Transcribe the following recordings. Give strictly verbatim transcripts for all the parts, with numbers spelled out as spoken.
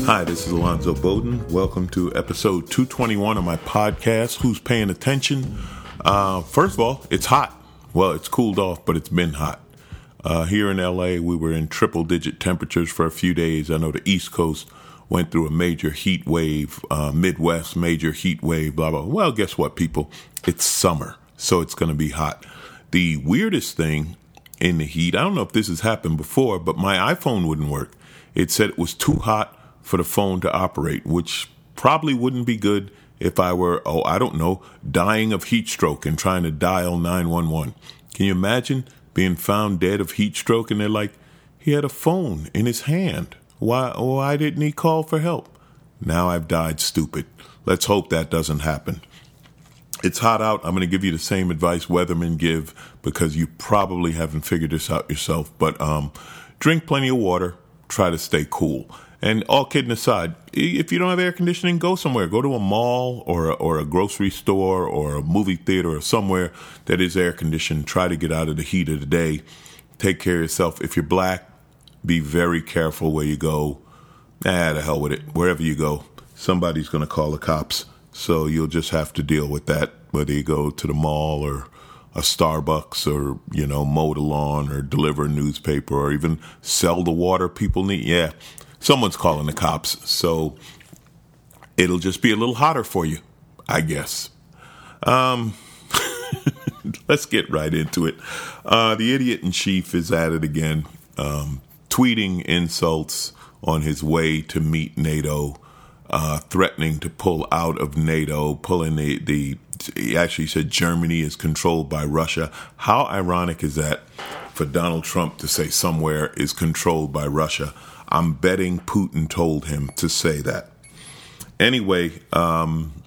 Hi, this is Alonzo Bowden. Welcome to episode two twenty-one of my podcast, Who's Paying Attention? Uh, first of all, it's hot. Well, it's cooled off, but it's been hot. Uh, here in L A, we were in triple-digit temperatures for a few days. I know the East Coast went through a major heat wave, uh, Midwest, major heat wave, blah, blah. Well, guess what, people? It's summer, so it's going to be hot. The weirdest thing in the heat, I don't know if this has happened before, but my iPhone wouldn't work. It said it was too hot for the phone to operate, which probably wouldn't be good if I were, oh, I don't know, dying of heat stroke and trying to dial nine one one. Can you imagine being found dead of heat stroke and they're like, he had a phone in his hand. Why, why didn't he call for help? Now I've died stupid. Let's hope that doesn't happen. It's hot out. I'm going to give you the same advice weathermen give because you probably haven't figured this out yourself. But um, drink plenty of water. Try to stay cool. And all kidding aside, if you don't have air conditioning, go somewhere. Go to a mall or a, or a grocery store or a movie theater or somewhere that is air conditioned. Try to get out of the heat of the day. Take care of yourself. If you're black, be very careful where you go. Ah, the hell with it. Wherever you go, somebody's going to call the cops. So you'll just have to deal with that, whether you go to the mall or a Starbucks or, you know, mow the lawn or deliver a newspaper or even sell the water people need. Yeah. Someone's calling the cops, so it'll just be a little hotter for you, I guess. Um, let's get right into it. Uh, the idiot in chief is at it again, um, tweeting insults on his way to meet NATO, uh, threatening to pull out of NATO, pulling the, the, he actually said Germany is controlled by Russia. How ironic is that for Donald Trump to say somewhere is controlled by Russia? I'm betting Putin told him to say that. Anyway, um,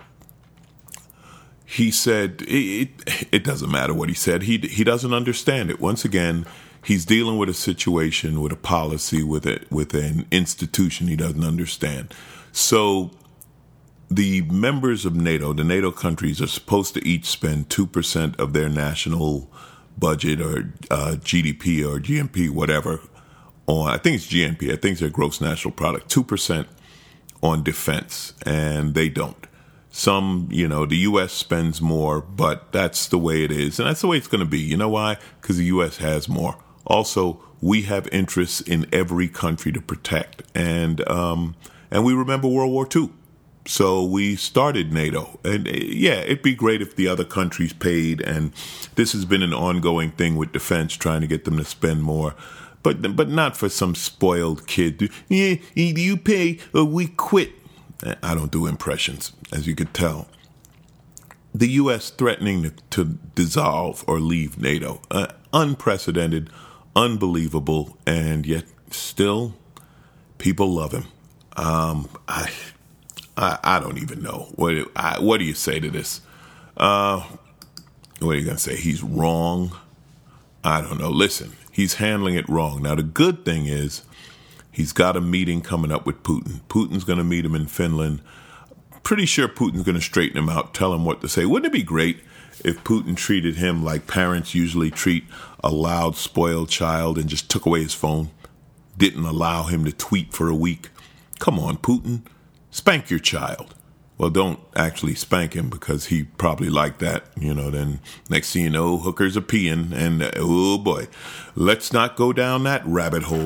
he said it, it, it doesn't matter what he said. He he doesn't understand it. Once again, he's dealing with a situation, with a policy, with it, with an institution he doesn't understand. So the members of NATO, the NATO countries, are supposed to each spend two percent of their national budget or uh, G D P or G N P, whatever, on, I think it's G N P, I think it's their gross national product, two percent on defense, and they don't. Some, you know, the U S spends more, but that's the way it is, and that's the way it's going to be. You know why? Because the U S has more. Also, we have interests in every country to protect, and um, and we remember World War Two. So we started NATO, and yeah, it'd be great if the other countries paid, and this has been an ongoing thing with defense, trying to get them to spend more. But but not for some spoiled kid. Yeah, you pay or we quit. I don't do impressions, as you could tell. The U S threatening to, to dissolve or leave NATO. Uh, unprecedented, unbelievable, and yet still people love him. Um, I, I I don't even know. What, I, what do you say to this? Uh, what are you going to say? He's wrong? I don't know. Listen. He's handling it wrong. Now, the good thing is he's got a meeting coming up with Putin. Putin's going to meet him in Finland. Pretty sure Putin's going to straighten him out, tell him what to say. Wouldn't it be great if Putin treated him like parents usually treat a loud, spoiled child and just took away his phone, didn't allow him to tweet for a week? Come on, Putin, spank your child. Well, don't actually spank him because he probably liked that, you know, then next thing you know, hookers are peeing and, uh, oh boy, let's not go down that rabbit hole.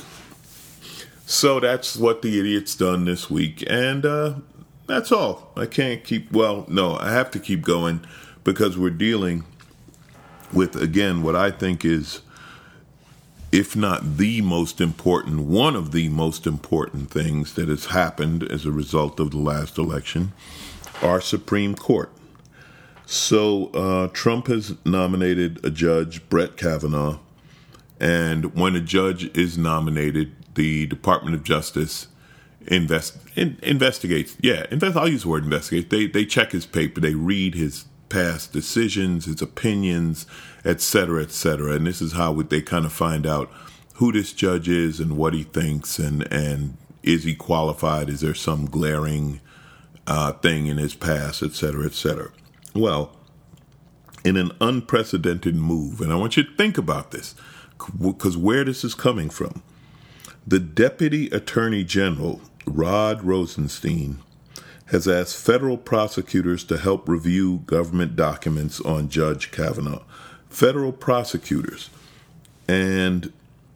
So that's what the idiot's done this week. And uh, that's all. I can't keep, well, no, I have to keep going because we're dealing with, again, what I think is, if not the most important, one of the most important things that has happened as a result of the last election, our Supreme Court. So uh, Trump has nominated a judge, Brett Kavanaugh, and when a judge is nominated, the Department of Justice invest in, investigates. Yeah, invest. I'll use the word investigate. They they check his paper. They read his past decisions, his opinions, et cetera, et cetera. And this is how they kind of find out who this judge is and what he thinks, and, and is he qualified? Is there some glaring uh, thing in his past, et cetera, et cetera. Well, in an unprecedented move, and I want you to think about this, because where this is coming from, the Deputy Attorney General Rod Rosenstein, has asked federal prosecutors to help review government documents on Judge Kavanaugh. Federal prosecutors. And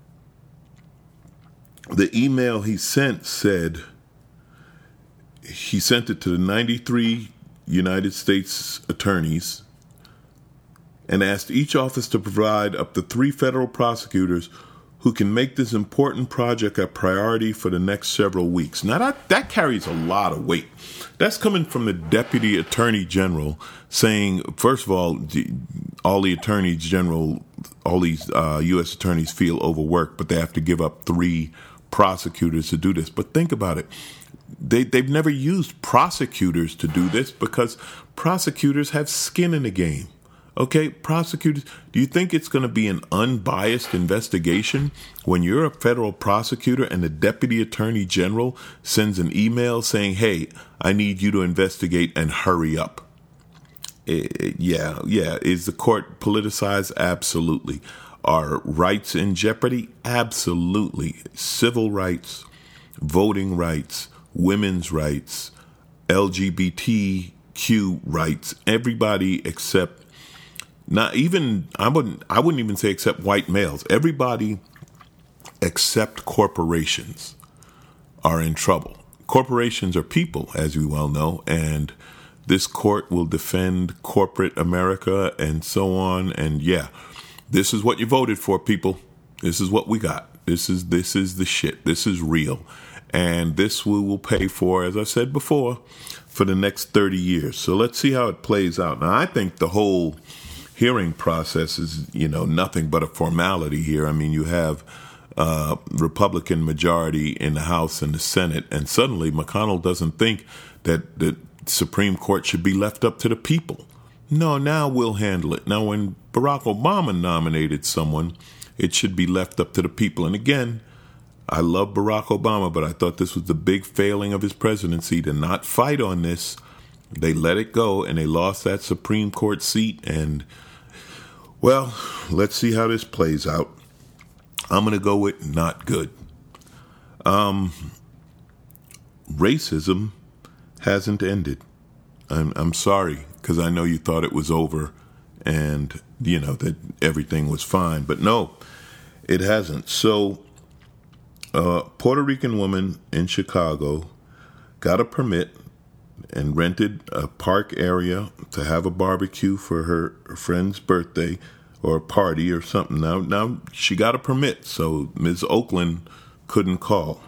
the email he sent said, he sent it to the ninety-three United States attorneys and asked each office to provide up to three federal prosecutors who can make this important project a priority for the next several weeks. Now, that, that carries a lot of weight. That's coming from the Deputy Attorney General saying, first of all, all the attorneys general, all these uh, U S attorneys feel overworked, but they have to give up three prosecutors to do this. But think about it. They, they've never used prosecutors to do this because prosecutors have skin in the game. Okay, prosecutors, do you think it's going to be an unbiased investigation when you're a federal prosecutor and the Deputy Attorney General sends an email saying, hey, I need you to investigate and hurry up? It, yeah, yeah. Is the court politicized? Absolutely. Are rights in jeopardy? Absolutely. Civil rights, voting rights, women's rights, L G B T Q rights, everybody except Not even, I wouldn't, I wouldn't even say except white males. Everybody except corporations are in trouble. Corporations are people, as we well know, and this court will defend corporate America and so on. And yeah, this is what you voted for, people. This is what we got. This is, this is the shit. This is real. And this we will pay for, as I said before, for the next thirty years. So let's see how it plays out. Now, I think the whole hearing process is, you know, nothing but a formality here. I mean, you have uh, Republican majority in the House and the Senate, and suddenly McConnell doesn't think that the Supreme Court should be left up to the people. No, now we'll handle it. Now, when Barack Obama nominated someone, it should be left up to the people. And again, I love Barack Obama, but I thought this was the big failing of his presidency to not fight on this. They let it go, and they lost that Supreme Court seat, and well, let's see how this plays out. I'm going to go with not good. Um, racism hasn't ended. I'm, I'm sorry, because I know you thought it was over and, you know, that everything was fine. But no, it hasn't. So a Puerto Rican woman in Chicago got a permit and rented a park area to have a barbecue for her, her friend's birthday or a party or something. Now, now she got a permit, so Miz Oakland couldn't call.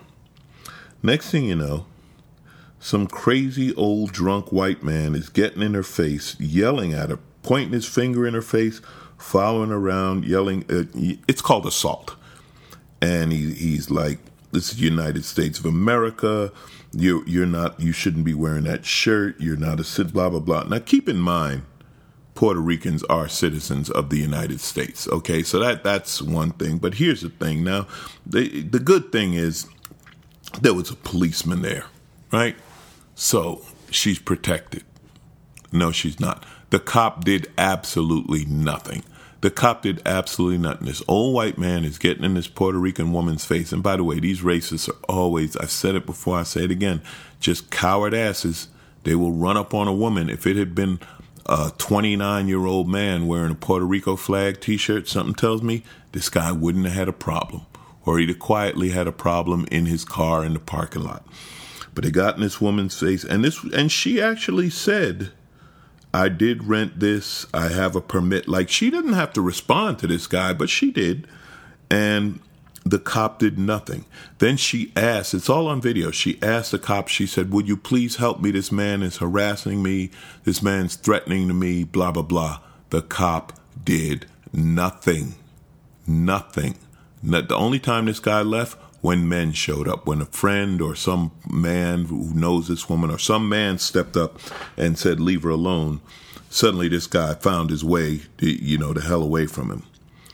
Next thing you know, some crazy old drunk white man is getting in her face, yelling at her, pointing his finger in her face, following around, yelling. Uh, it's called assault. And he, he's like, this is the United States of America. You're, you're not, you shouldn't be wearing that shirt. You're not a citizen, blah, blah, blah. Now, keep in mind, Puerto Ricans are citizens of the United States. Okay, so that that's one thing. But here's the thing. Now, the, the good thing is there was a policeman there, right? So she's protected. No, she's not. The cop did absolutely nothing. The cop did absolutely nothing. This old white man is getting in this Puerto Rican woman's face. And by the way, these racists are always, I've said it before, I say it again, just coward asses. They will run up on a woman. If it had been a twenty-nine-year-old man wearing a Puerto Rico flag T-shirt, something tells me this guy wouldn't have had a problem. Or he'd have quietly had a problem in his car in the parking lot. But they got in this woman's face. And this, and she actually said, I did rent this. I have a permit. Like, she didn't have to respond to this guy, but she did. And the cop did nothing. Then she asked, it's all on video. She asked the cop, she said, would you please help me? This man is harassing me. This man's threatening to me, blah, blah, blah. The cop did nothing. Nothing. Not, the only time this guy left, when men showed up, when a friend or some man who knows this woman or some man stepped up and said, leave her alone, suddenly this guy found his way, you know, the hell away from him.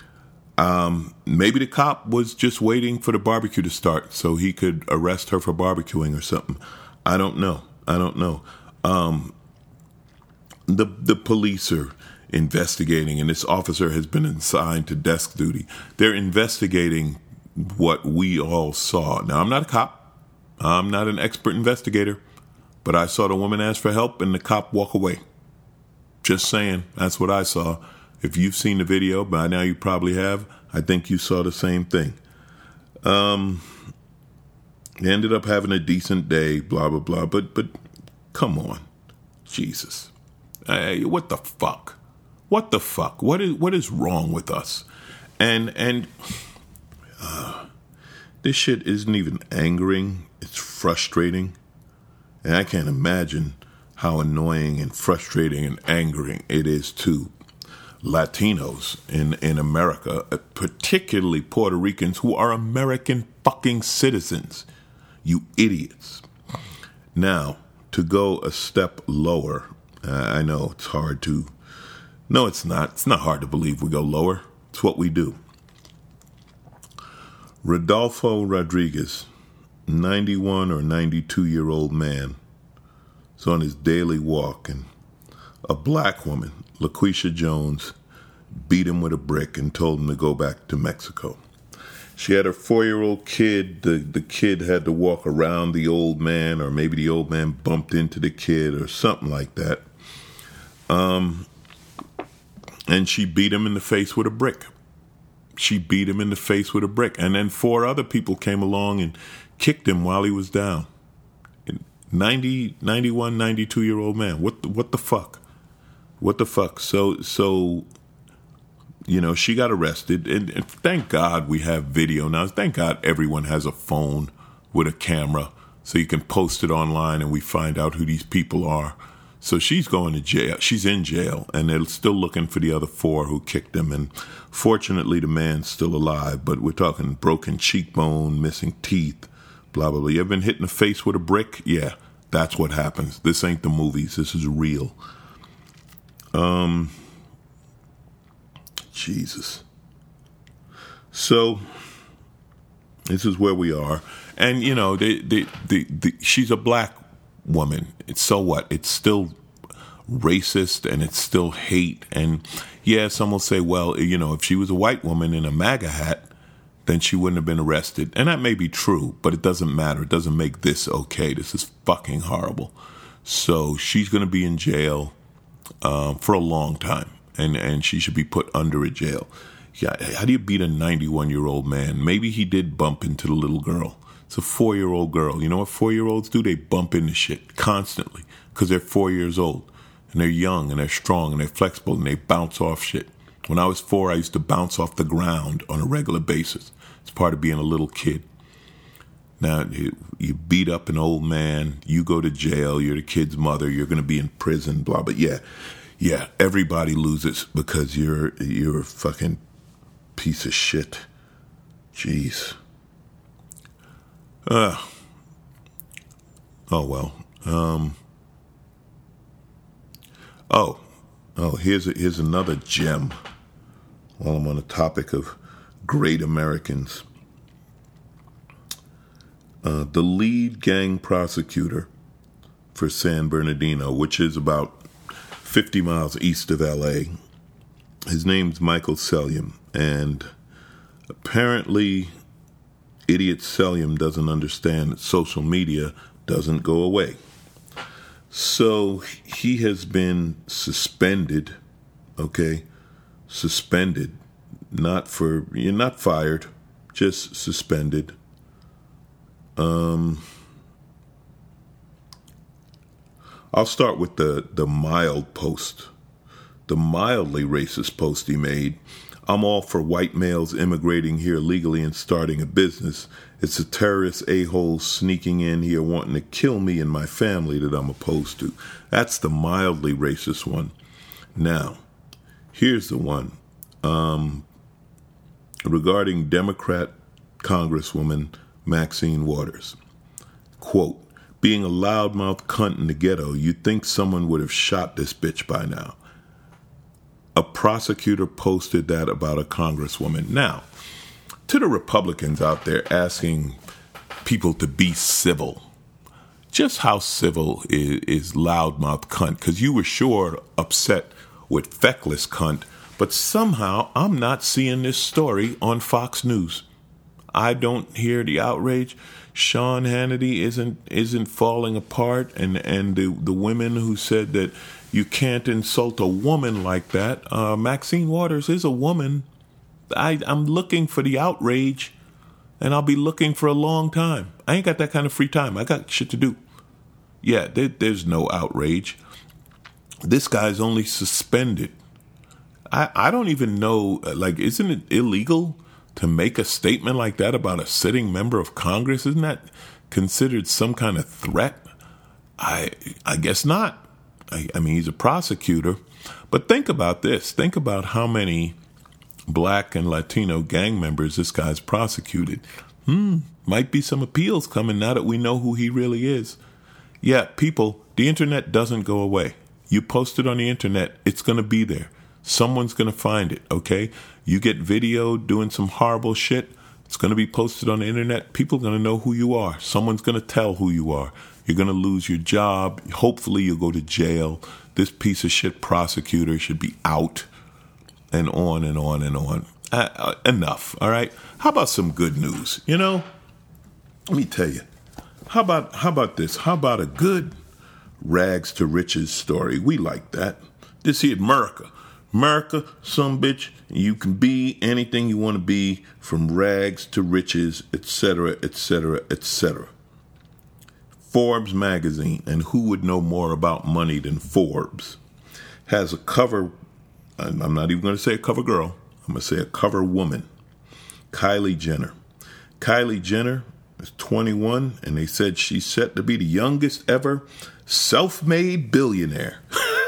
Um, maybe the cop was just waiting for the barbecue to start so he could arrest her for barbecuing or something. I don't know. I don't know. Um, the the police are investigating, and this officer has been assigned to desk duty. They're investigating what we all saw. Now, I'm not a cop. I'm not an expert investigator, but I saw the woman ask for help and the cop walk away. Just saying, that's what I saw. If you've seen the video, by now you probably have, I think you saw the same thing. Um, they ended up having a decent day, blah, blah, blah, but, but come on, Jesus. Hey, what the fuck? What the fuck? What is, what is wrong with us? And, and, uh, this shit isn't even angering. It's frustrating. And I can't imagine how annoying and frustrating and angering it is to Latinos in, in America, particularly Puerto Ricans who are American fucking citizens. You idiots. Now, to go a step lower, uh, I know it's hard to, no, it's not. It's not hard to believe we go lower. It's what we do. Rodolfo Rodriguez, ninety-one or ninety-two-year-old man, is on his daily walk, and a black woman, LaQuisha Jones, beat him with a brick and told him to go back to Mexico. She had her four-year-old kid. The, the kid had to walk around the old man, or maybe the old man bumped into the kid or something like that. Um, and she beat him in the face with a brick. She beat him in the face with a brick. And then four other people came along and kicked him while he was down. ninety, ninety-one, ninety-two-year-old man. What the, what the fuck? What the fuck? So, so you know, she got arrested. And, and thank God we have video now. Thank God everyone has a phone with a camera so you can post it online and we find out who these people are. So she's going to jail. She's in jail, and they're still looking for the other four who kicked him. And fortunately, the man's still alive, but we're talking broken cheekbone, missing teeth, blah, blah, blah. You ever been hit in the face with a brick? Yeah, that's what happens. This ain't the movies. This is real. Um, Jesus. So this is where we are. And, you know, they, they, they, they, she's a black woman. It's so what? It's still racist and it's still hate. And yeah, some will say, well, you know, if she was a white woman in a MAGA hat, then she wouldn't have been arrested. And that may be true, but it doesn't matter. It doesn't make this okay. This is fucking horrible. So she's going to be in jail um, for a long time, and, and she should be put under a jail. Yeah, how do you beat a ninety-one-year-old man? Maybe he did bump into the little girl. It's a four-year-old girl. You know what four-year-olds do? They bump into shit constantly because they're four years old. And they're young, and they're strong, and they're flexible, and they bounce off shit. When I was four, I used to bounce off the ground on a regular basis. It's part of being a little kid. Now, you, you beat up an old man, you go to jail, you're the kid's mother, you're going to be in prison, blah, blah. Yeah, yeah, everybody loses because you're you're a fucking piece of shit. Jeez. Uh, oh, well. Um, oh, oh, here's a, here's another gem while I'm on the topic of great Americans. Uh, the lead gang prosecutor for San Bernardino, which is about fifty miles east of L A, his name's Michael Sellium, and apparently Idiot Sellium doesn't understand that social media doesn't go away. So he has been suspended, okay? Suspended, not for, you're not fired, just suspended. Um, I'll start with the, the mild post, the mildly racist post he made. I'm all for white males immigrating here legally and starting a business. It's a terrorist a-hole sneaking in here wanting to kill me and my family that I'm opposed to. That's the mildly racist one. Now, here's the one. Um, regarding Democrat Congresswoman Maxine Waters. Quote, being a loudmouth cunt in the ghetto, you'd think someone would have shot this bitch by now. A prosecutor posted that about a congresswoman. Now, to the Republicans out there asking people to be civil, just how civil is, is loudmouth cunt? Because you were sure upset with feckless cunt, but somehow I'm not seeing this story on Fox News. I don't hear the outrage. Sean Hannity isn't isn't falling apart, and and the the women who said that you can't insult a woman like that. Uh, Maxine Waters is a woman. I I'm looking for the outrage, and I'll be looking for a long time. I ain't got that kind of free time. I got shit to do. Yeah, there, there's no outrage. This guy's only suspended. I I don't even know. Like, isn't it illegal to make a statement like that about a sitting member of Congress? Isn't that considered some kind of threat? I I guess not. I, I mean, he's a prosecutor. But think about this. Think about how many black and Latino gang members this guy's prosecuted. Hmm, might be some appeals coming now that we know who he really is. Yeah, people, the internet doesn't go away. You post it on the internet, it's going to be there. Someone's going to find it, okay? You get video doing some horrible shit, it's going to be posted on the internet. People are going to know who you are. Someone's going to tell who you are. You're going to lose your job. Hopefully you'll go to jail. This piece of shit prosecutor should be out, and on and on and on. Uh, uh, enough, all right? How about some good news? You know, let me tell you. How about how about this? How about a good rags to riches story? We like that. This here, America. America, some bitch, you can be anything you want to be, from rags to riches, et cetera, et cetera, et cetera. Forbes magazine, and who would know more about money than Forbes, has a cover, I'm not even going to say a cover girl, I'm going to say a cover woman, Kylie Jenner. Kylie Jenner is twenty-one, and they said she's set to be the youngest ever self-made billionaire.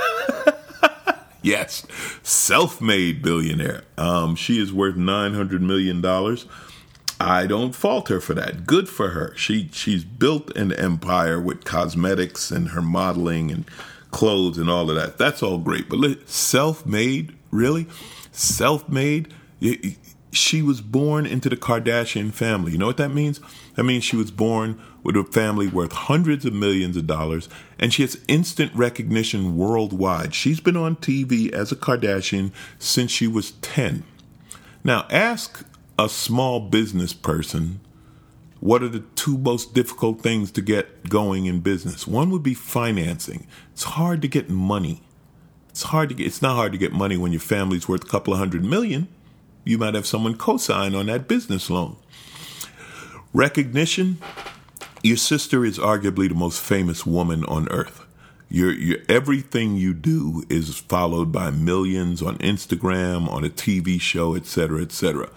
Yes, self-made billionaire. Um, she is worth nine hundred million dollars. I don't fault her for that. Good for her. She She's built an empire with cosmetics and her modeling and clothes and all of that. That's all great. But look, self-made, really? Self-made? She was born into the Kardashian family. You know what that means? That means she was born with a family worth hundreds of millions of dollars, and she has instant recognition worldwide. She's been on T V as a Kardashian since she was ten. Now, ask a small business person, what are the two most difficult things to get going in business? One would be financing. It's hard to get money. It's hard to get. It's not hard to get money when your family's worth a couple of hundred million. You might have someone co-sign on that business loan. Recognition. Your sister is arguably the most famous woman on earth. Your, your everything you do is followed by millions on Instagram, on a T V show, et cetera, et cetera.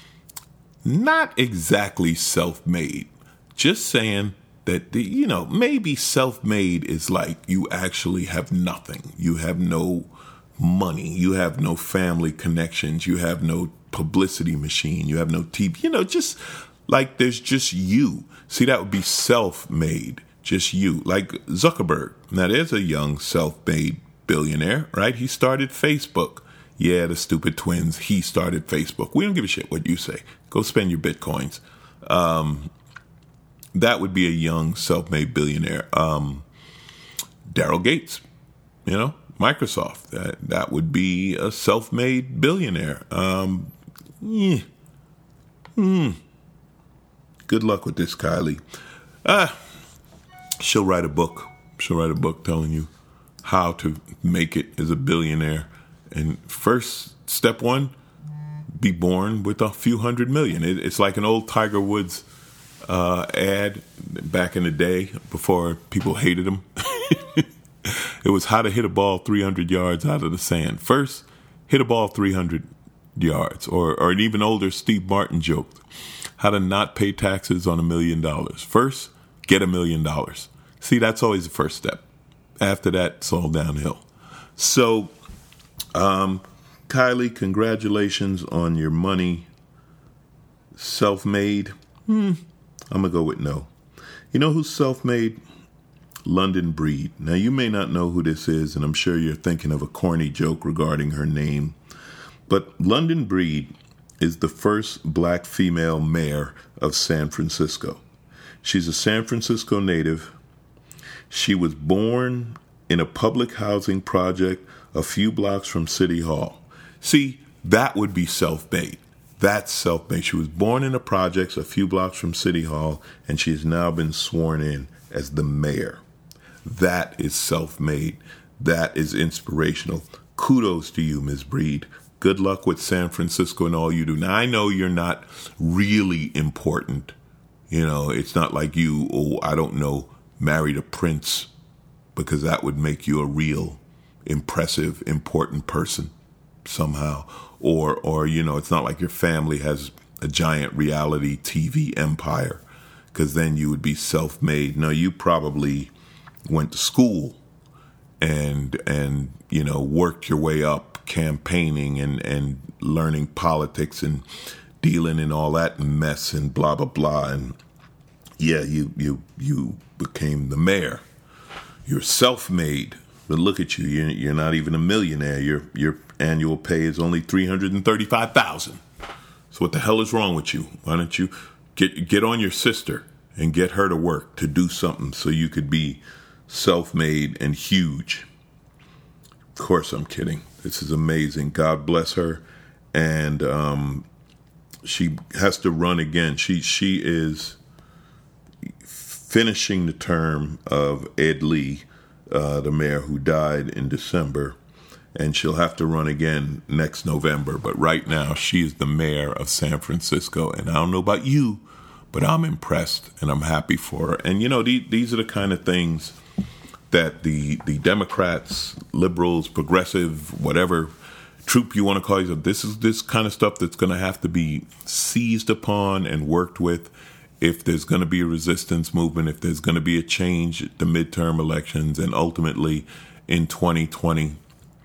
Not exactly self-made. Just saying that, the, you know, maybe self-made is like you actually have nothing. You have no money. You have no family connections. You have no publicity machine. You have no T V. You know, just like there's just you. See, that would be self-made. Just you. Like Zuckerberg. Now, there's a young self-made billionaire, right? He started Facebook. Yeah, the stupid twins. He started Facebook. We don't give a shit what you say. Go spend your bitcoins. Um, that would be a young self-made billionaire. Um, Daryl Gates, you know, Microsoft. That that would be a self-made billionaire. Um, yeah. Hmm. Good luck with this, Kylie. Ah, she'll write a book. She'll write a book telling you how to make it as a billionaire. And first, step one, be born with a few hundred million. It, it's like an old Tiger Woods uh, ad back in the day before people hated him. It was how to hit a ball three hundred yards out of the sand. First, hit a ball three hundred yards. Or, or an even older Steve Martin joked, how to not pay taxes on a million dollars. First, get a million dollars. See, that's always the first step. After that, it's all downhill. So, um, Kylie, congratulations on your money. Self-made? Hmm, I'm going to go with no. You know who's self-made? London Breed. Now, you may not know who this is, and I'm sure you're thinking of a corny joke regarding her name. But London Breed is the first black female mayor of San Francisco. She's a San Francisco native. She was born in a public housing project a few blocks from City Hall. See, that would be self-made. That's self-made. She was born in the projects a few blocks from City Hall, and she has now been sworn in as the mayor. That is self-made. That is inspirational. Kudos to you, Miz Breed. Good luck with San Francisco and all you do. Now, I know you're not really important. You know, it's not like you, oh, I don't know, married a prince, because that would make you a real impressive, important person somehow. Or, or you know, it's not like your family has a giant reality T V empire, because then you would be self-made. No, you probably went to school and, and you know, worked your way up campaigning and, and learning politics and dealing in all that mess and blah, blah, blah. And yeah, you, you, you became the mayor. You're self-made, but look at you. You're, you're not even a millionaire. Your, your annual pay is only three hundred thirty-five thousand dollars. So what the hell is wrong with you? Why don't you get, get on your sister and get her to work to do something so you could be self-made and huge? Of course, I'm kidding. This is amazing. God bless her. And um, she has to run again. She she is finishing the term of Ed Lee, uh, the mayor who died in December. And she'll have to run again next November. But right now, she is the mayor of San Francisco. And I don't know about you, but I'm impressed and I'm happy for her. And, you know, these, these are the kind of things that the the Democrats, liberals, progressive, whatever troop you want to call yourself, this is this kind of stuff that's going to have to be seized upon and worked with if there's going to be a resistance movement, if there's going to be a change at the midterm elections, and ultimately in twenty twenty.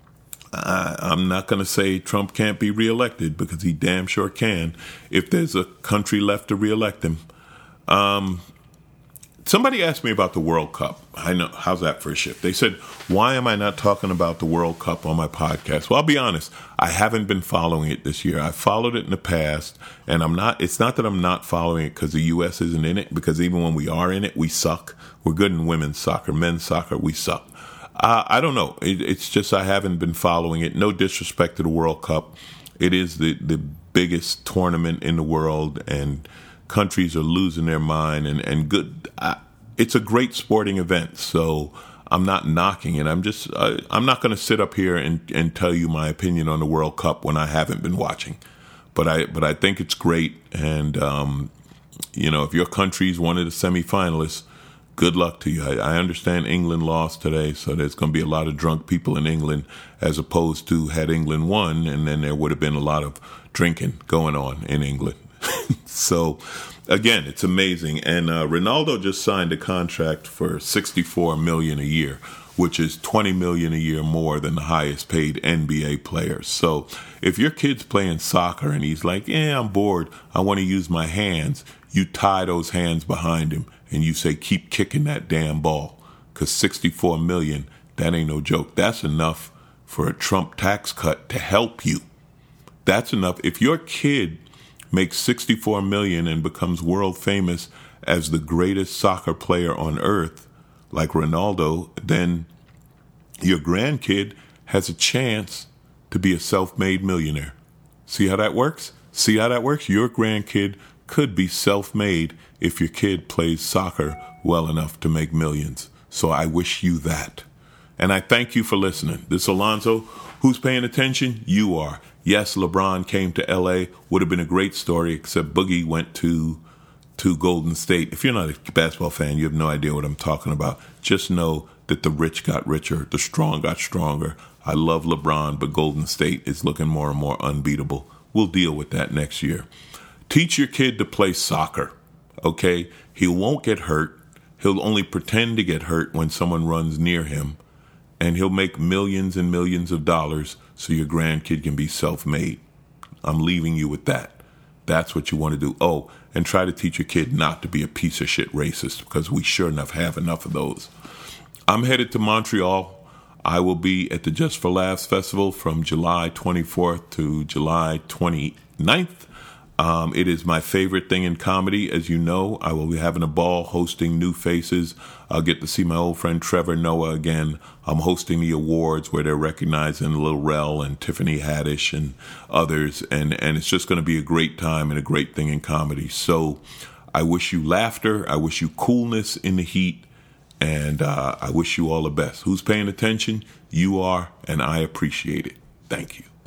I, I'm not going to say Trump can't be reelected, because he damn sure can if there's a country left to reelect him. Um, somebody asked me about the World Cup. I know. How's that for a shift? They said, why am I not talking about the World Cup on my podcast? Well, I'll be honest. I haven't been following it this year. I followed it in the past, and I'm not. It's not that I'm not following it because the U S isn't in it, because even when we are in it, we suck. We're good in women's soccer. Men's soccer, we suck. Uh, I don't know. It, it's just I haven't been following it. No disrespect to the World Cup. It is the, the biggest tournament in the world, and countries are losing their mind. And, and good. I, it's a great sporting event, so I'm not knocking it. I'm just I, I'm not going to sit up here and, and tell you my opinion on the World Cup when I haven't been watching. But I but I think it's great. And um, you know, if your country's one of the semifinalists, good luck to you. I, I understand England lost today, so there's going to be a lot of drunk people in England, as opposed to had England won, and then there would have been a lot of drinking going on in England. So, again, it's amazing. And uh, Ronaldo just signed a contract for sixty-four million dollars a year, which is twenty million dollars a year more than the highest paid N B A players. So if your kid's playing soccer and he's like, yeah, I'm bored, I want to use my hands, you tie those hands behind him and you say, keep kicking that damn ball, because sixty-four million dollars, that ain't no joke. That's enough for a Trump tax cut to help you. That's enough. If your kid makes sixty-four million dollars and becomes world famous as the greatest soccer player on earth, like Ronaldo, then your grandkid has a chance to be a self-made millionaire. See how that works? See how that works? Your grandkid could be self-made if your kid plays soccer well enough to make millions. So I wish you that. And I thank you for listening. This is Alonzo. Who's paying attention? You are. Yes, LeBron came to L A. Would have been a great story, except Boogie went to to Golden State. If you're not a basketball fan, you have no idea what I'm talking about. Just know that the rich got richer, the strong got stronger. I love LeBron, but Golden State is looking more and more unbeatable. We'll deal with that next year. Teach your kid to play soccer, okay? He won't get hurt. He'll only pretend to get hurt when someone runs near him, and he'll make millions and millions of dollars so your grandkid can be self-made. I'm leaving you with that. That's what you want to do. Oh, and try to teach your kid not to be a piece of shit racist, because we sure enough have enough of those. I'm headed to Montreal. I will be at the Just for Laughs Festival from July twenty-fourth to July twenty-ninth. Um, it is my favorite thing in comedy. As you know, I will be having a ball hosting new faces. I'll get to see my old friend Trevor Noah again. I'm hosting the awards where they're recognizing Lil Rel and Tiffany Haddish and others. And, and it's just going to be a great time and a great thing in comedy. So I wish you laughter. I wish you coolness in the heat. And uh, I wish you all the best. Who's paying attention? You are, and I appreciate it. Thank you.